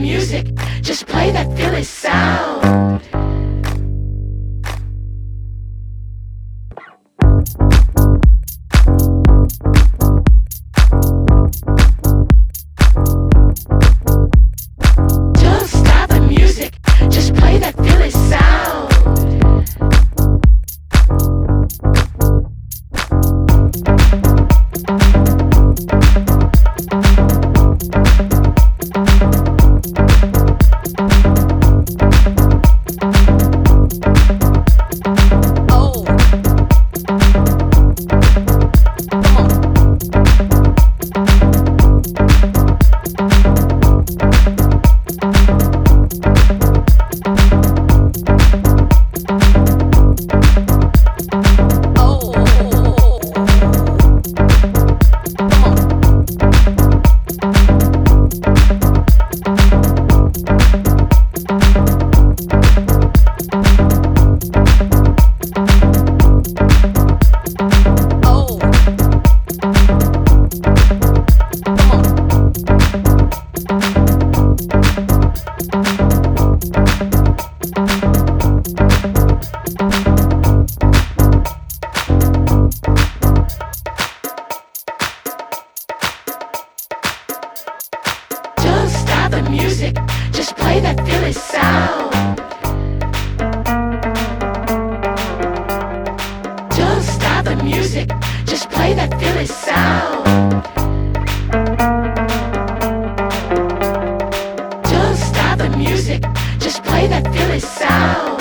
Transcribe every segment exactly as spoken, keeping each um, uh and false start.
music, just play that Philly sound. Don't stop the music, just play that Philly sound. The music, just play that Philly sound. Don't stop the music, just play that Philly sound. Don't stop the music, just play that Philly sound.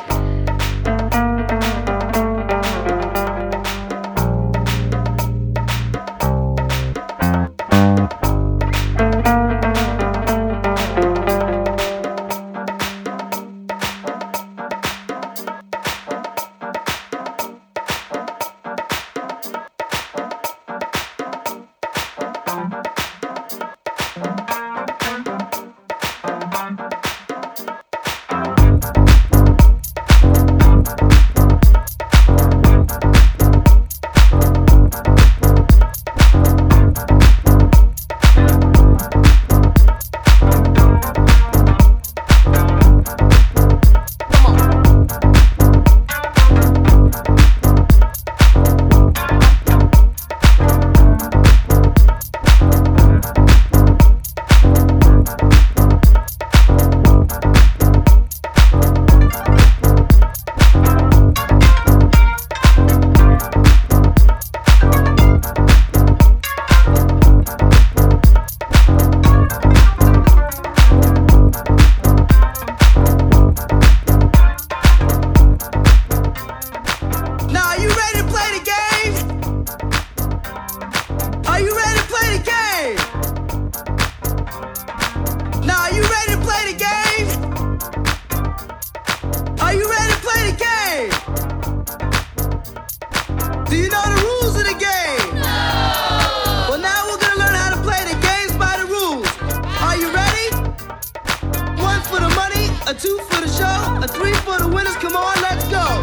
Do you know the rules of the game? No! Well, now we're gonna learn how to play the games by the rules. Are you ready? One for the money, a two for the show, a three for the winners. Come on, let's go.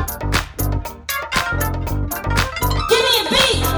Give me a beat!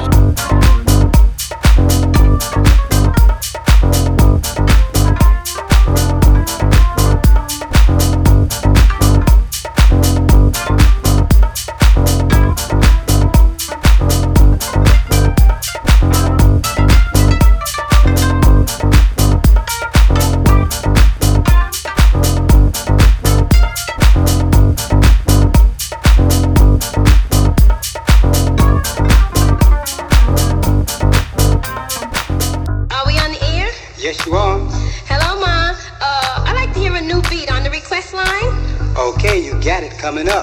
Yes, you are. Hello, Ma. Uh, I'd like to hear a new beat on the request line. Okay, you got it coming up.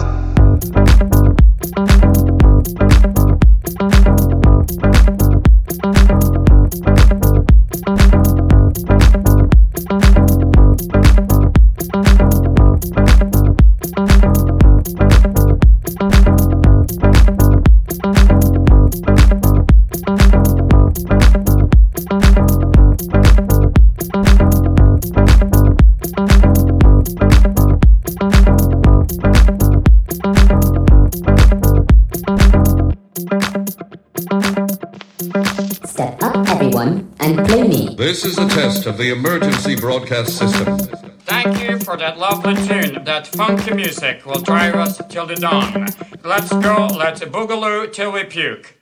Step up, everyone, and play me. This is a test of the emergency broadcast system. Thank you for that lovely tune. That funky music will drive us till the dawn. Let's go, let's boogaloo till we puke.